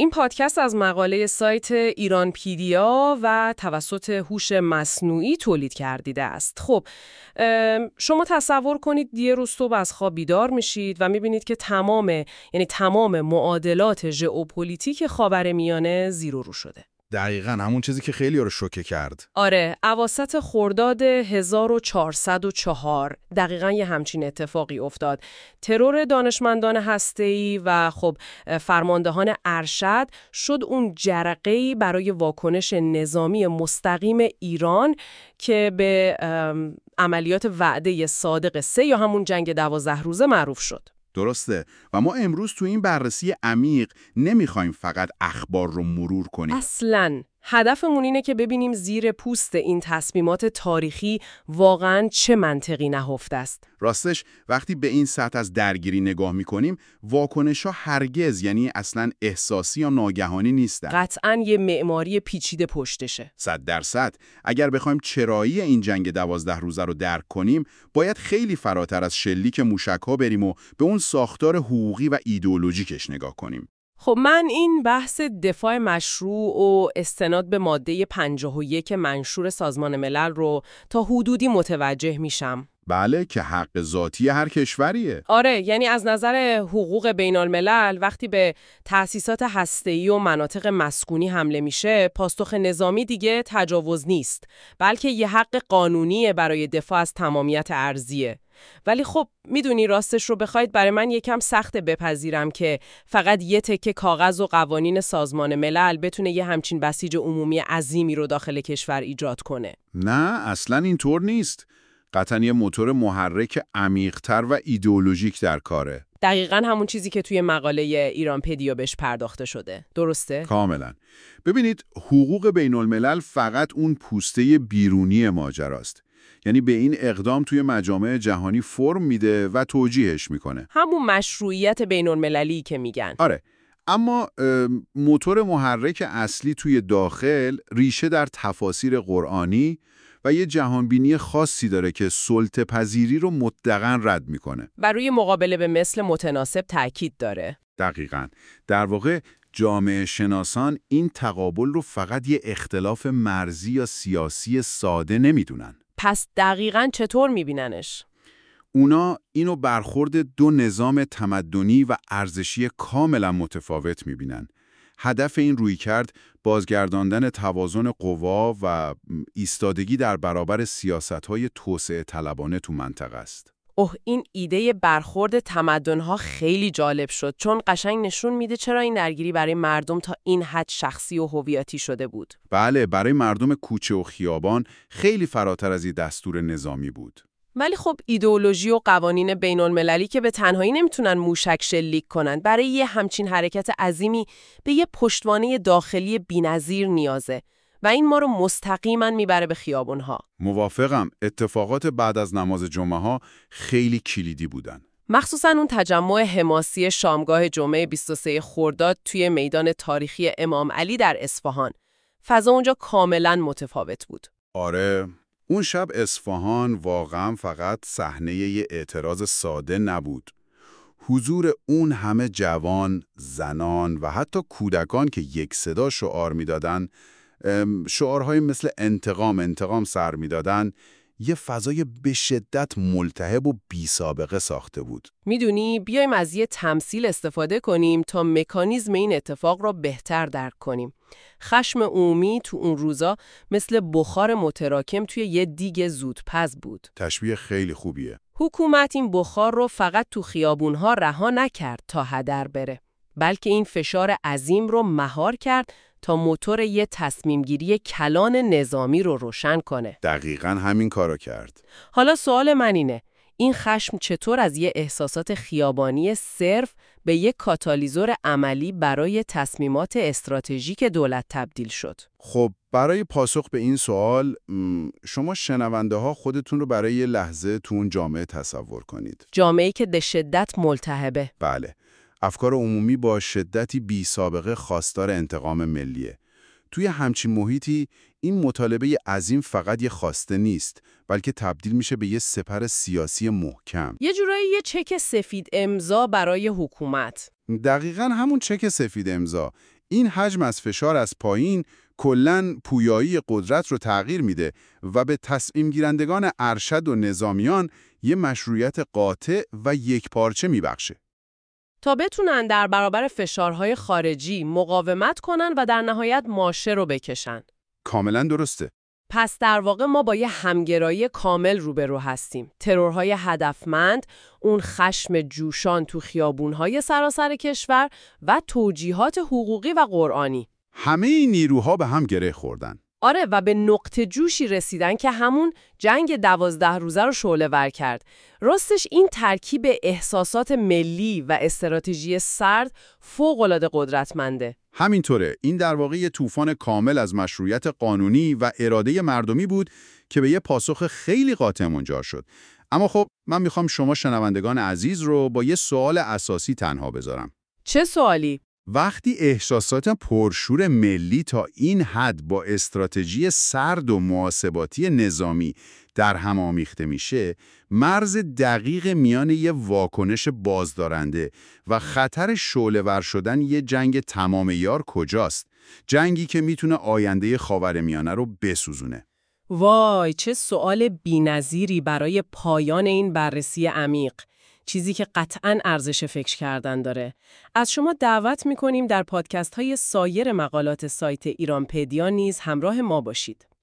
این پادکست از مقاله سایت ایرانپیدیا و توسط هوش مصنوعی تولید گردیده است. خب شما تصور کنید یه روز صبح از خواب بیدار میشید و میبینید که تمام معادلات ژئوپلیتیک خاورمیانه زیر و رو شده. دقیقاً همون چیزی که خیلی رو شوکه کرد. آره، اواسط خرداد 1404 دقیقاً یه همچین اتفاقی افتاد. ترور دانشمندان هسته‌ای و خب فرماندهان ارشد شد اون جرقه‌ای برای واکنش نظامی مستقیم ایران که به عملیات وعده صادق 3 یا همون جنگ 12 روزه معروف شد. درسته. و ما امروز تو این بررسی عمیق نمیخوایم فقط اخبار رو مرور کنیم. اصلاً هدفمون اینه که ببینیم زیر پوست این تصمیمات تاریخی واقعاً چه منطقی نهفته است. راستش وقتی به این سطح از درگیری نگاه میکنیم واکنش‌ها هرگز اصلاً احساسی یا ناگهانی نیستن. قطعاً یه معماری پیچیده پشتشه. 100%. اگر بخوایم چرایی این جنگ 12 روزه رو درک کنیم باید خیلی فراتر از شلیک موشک‌ها بریم و به اون ساختار حقوقی و ایدئولوژیکش نگاه کنیم. خب من این بحث دفاع مشروع و استناد به ماده 51 منشور سازمان ملل رو تا حدودی متوجه میشم. بله، که حق ذاتی هر کشوریه. آره، یعنی از نظر حقوق بین الملل وقتی به تأسیسات هسته‌ای و مناطق مسکونی حمله میشه، پاسخ نظامی دیگه تجاوز نیست، بلکه یه حق قانونیه برای دفاع از تمامیت ارضیه. ولی خب میدونی راستش رو بخواید برای من یکم سخته بپذیرم که فقط یه تکه کاغذ و قوانین سازمان ملل بتونه یه همچین بسیج عمومی عظیمی رو داخل کشور ایجاد کنه. نه، اصلاً اینطور نیست. قطعاً یه موتور محرک عمیق‌تر و ایدئولوژیک در کاره. دقیقاً همون چیزی که توی مقاله ایرانپدیا بهش پرداخته شده. درسته؟ کاملاً. ببینید، حقوق بین الملل فقط اون پوسته بیرونی ماجراست. یعنی به این اقدام توی مجامع جهانی فرم میده و توجیهش میکنه. همون مشروعیت بین المللی که میگن. آره. اما موتور محرک اصلی توی داخل ریشه در تفاسیر قرآنی و یه جهانبینی خاصی داره که سلطه‌پذیری رو مطلقاً رد میکنه. بر روی مقابله به مثل متناسب تاکید داره. دقیقاً. در واقع جامعه شناسان این تقابل رو فقط یه اختلاف مرزی یا سیاسی ساده نمیدونن. پس دقیقاً چطور میبیننش؟ اونا اینو برخورد دو نظام تمدنی و ارزشی کاملا متفاوت میبینن. هدف این رویکرد بازگرداندن توازن قوا و ایستادگی در برابر سیاست‌های توسعه طلبانه تو منطقه است. این ایده برخورد تمدن‌ها خیلی جالب شد، چون قشنگ نشون میده چرا این درگیری برای مردم تا این حد شخصی و هویتی شده بود. بله، برای مردم کوچه و خیابان خیلی فراتر از این دستور نظامی بود. ولی خب ایدئولوژی و قوانین بین المللی که به تنهایی نمیتونن موشک شلیک کنن. برای یه همچین حرکت عظیمی به یه پشتوانه داخلی بی‌نظیر نیازه و این ما رو مستقیما میبره به خیابون‌ها. موافقم. اتفاقات بعد از نماز جمعه ها خیلی کلیدی بودن. مخصوصا اون تجمع حماسی شامگاه جمعه 23 خرداد توی میدان تاریخی امام علی در اصفهان. فضا اونجا کاملا متفاوت بود. آره، اون شب اصفهان واقعا فقط صحنه یه اعتراض ساده نبود. حضور اون همه جوان، زنان و حتی کودکان که یک صدا شعار میدادن، شعارهای مثل انتقام سر میدادن، یه فضای به شدت ملتهب و بی سابقه ساخته بود. میدونی، بیایم از یه تمثیل استفاده کنیم تا مکانیزم این اتفاق را بهتر درک کنیم. خشم عمومی تو اون روزا مثل بخار متراکم توی یه دیگ زودپز بود. تشبیه خیلی خوبیه. حکومت این بخار رو فقط تو خیابونها رها نکرد تا هدر بره، بلکه این فشار عظیم رو مهار کرد تا موتور یه تصمیمگیری کلان نظامی رو روشن کنه. دقیقاً همین کارو کرد. حالا سوال من اینه، این خشم چطور از یه احساسات خیابانی صرف به یه کاتالیزور عملی برای تصمیمات استراتژیک دولت تبدیل شد؟ خب برای پاسخ به این سوال شما شنونده ها خودتون رو برای یه لحظه تو اون جامعه تصور کنید. جامعه‌ای که به شدت ملتهبه. بله. افکار عمومی با شدتی بی سابقه خواستار انتقام ملیه. توی همچین محیطی این مطالبه عظیم فقط یه خواسته نیست، بلکه تبدیل میشه به یه سپر سیاسی محکم. یه جورایی یه چک سفید امضا برای حکومت. دقیقاً همون چک سفید امضا. این حجم از فشار از پایین کلاً پویایی قدرت رو تغییر میده و به تصمیم گیرندگان ارشد و نظامیان یه مشروعیت قاطع و یکپارچه میبخشه. تا بتونن در برابر فشارهای خارجی مقاومت کنن و در نهایت ماشه رو بکشن. کاملاً درسته. پس در واقع ما با یه همگرایی کامل روبرو هستیم. ترورهای هدفمند، اون خشم جوشان تو خیابونهای سراسر کشور و توجیهات حقوقی و قرآنی. همه این نیروها به هم گره خوردن. آره، و به نقطه جوشی رسیدن که همون جنگ 12 روزه رو شعله‌ور کرد. راستش این ترکیب احساسات ملی و استراتژی سرد فوق‌العاده قدرتمنده. همینطوره، این در واقع یه طوفان کامل از مشروعیت قانونی و اراده مردمی بود که به یه پاسخ خیلی قاطع منجر شد. اما خب من میخوام شما شنوندگان عزیز رو با یه سوال اساسی تنها بذارم. چه سوالی؟ وقتی احساسات پرشور ملی تا این حد با استراتژی سرد و محاسباتی نظامی در هم آمیخته میشه، مرز دقیق میان یه واکنش بازدارنده و خطر شعله‌ور شدن یه جنگ تمام عیار کجاست؟ جنگی که میتونه آینده خاورمیانه رو بسوزونه. وای، چه سوال بی‌نظیری برای پایان این بررسی عمیق. چیزی که قطعاً ارزش فکر کردن داره. از شما دعوت می‌کنیم در پادکست‌های سایر مقالات سایت ایرانپدیا نیز همراه ما باشید.